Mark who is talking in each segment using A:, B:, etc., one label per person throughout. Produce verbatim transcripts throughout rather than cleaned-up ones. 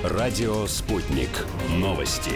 A: Радио «Спутник». Новости.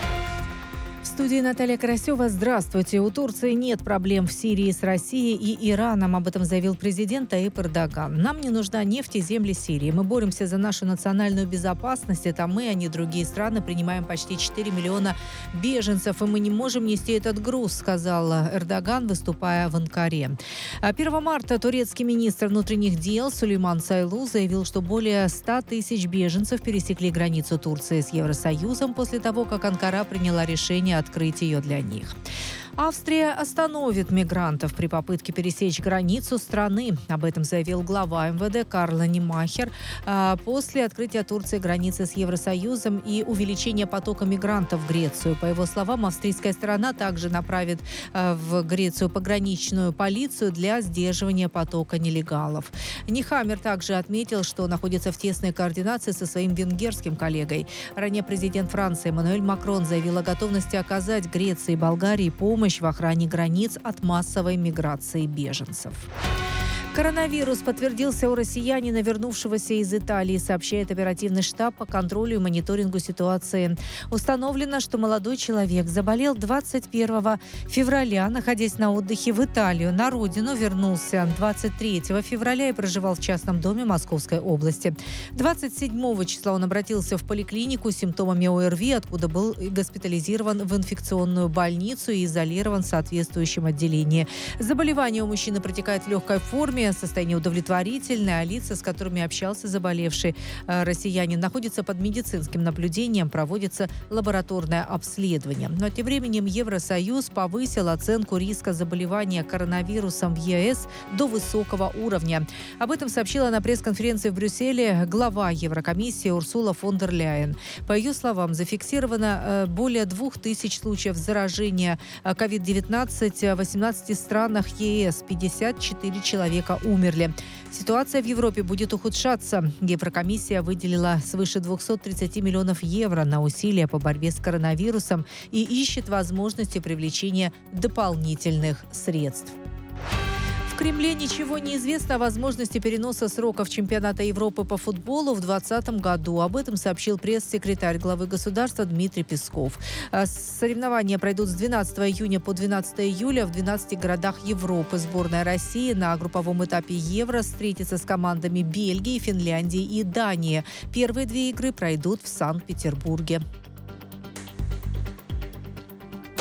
B: В студии Наталья Карасева. Здравствуйте. У Турции нет проблем в Сирии с Россией и Ираном. Об этом заявил президент Таyyip Эрдоган. Нам не нужна нефть и земли Сирии. Мы боремся за нашу национальную безопасность. Это мы, а не другие страны. Принимаем почти четыре миллиона беженцев. И мы не можем нести этот груз, сказал Эрдоган, выступая в Анкаре. первого марта турецкий министр внутренних дел Сулейман Сойлу заявил, что более ста тысяч беженцев пересекли границу Турции с Евросоюзом после того, как Анкара приняла решение открыть ее для них. Австрия остановит мигрантов при попытке пересечь границу страны. Об этом заявил глава эм вэ дэ Карл Немахер после открытия Турции границы с Евросоюзом и увеличения потока мигрантов в Грецию. По его словам, австрийская сторона также направит в Грецию пограничную полицию для сдерживания потока нелегалов. Немахер также отметил, что находится в тесной координации со своим венгерским коллегой. Ранее президент Франции Эммануэль Макрон заявил о готовности оказать Греции и Болгарии помощь в охране границ от массовой миграции беженцев. Коронавирус подтвердился у россиянина, вернувшегося из Италии, сообщает оперативный штаб по контролю и мониторингу ситуации. Установлено, что молодой человек заболел двадцать первого февраля, находясь на отдыхе в Италию. На родину вернулся двадцать третьего февраля и проживал в частном доме Московской области. двадцать седьмого числа он обратился в поликлинику с симптомами о эр ви, откуда был госпитализирован в инфекционную больницу и изолирован в соответствующем отделении. Заболевание у мужчины протекает в легкой форме, состояние удовлетворительное, а лица, с которыми общался заболевший э, россиянин, находятся под медицинским наблюдением, проводится лабораторное обследование. Но тем временем Евросоюз повысил оценку риска заболевания коронавирусом в е эс до высокого уровня. Об этом сообщила на пресс-конференции в Брюсселе глава Еврокомиссии Урсула фон дер Ляйен. По ее словам, зафиксировано э, более двух тысяч случаев заражения ковид девятнадцать в восемнадцати странах е эс. пятьдесят четыре человека умерли. Ситуация в Европе будет ухудшаться. Еврокомиссия выделила свыше двухсот тридцати миллионов евро на усилия по борьбе с коронавирусом и ищет возможности привлечения дополнительных средств. В Кремле ничего не известно о возможности переноса сроков чемпионата Европы по футболу в двадцать двадцатом году. Об этом сообщил пресс-секретарь главы государства Дмитрий Песков. Соревнования пройдут с двенадцатого июня по двенадцатого июля в двенадцати городах Европы. Сборная России на групповом этапе Евро встретится с командами Бельгии, Финляндии и Дании. Первые две игры пройдут в Санкт-Петербурге.